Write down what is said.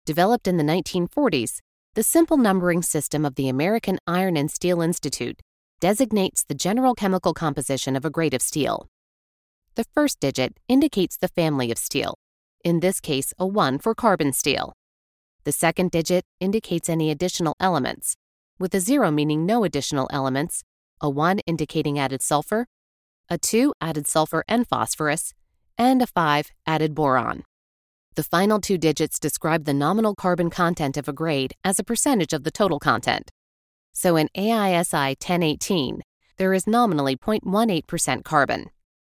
Developed in the 1940s, the simple numbering system of the American Iron and Steel Institute designates the general chemical composition of a grade of steel. The first digit indicates the family of steel, in this case a 1 for carbon steel. The second digit indicates any additional elements, with a 0 meaning no additional elements, a 1 indicating added sulfur, a 2 added sulfur and phosphorus, and a 5 added boron. The final 2 digits describe the nominal carbon content of a grade as a percentage of the total content. So in AISI 1018, there is nominally 0.18% carbon.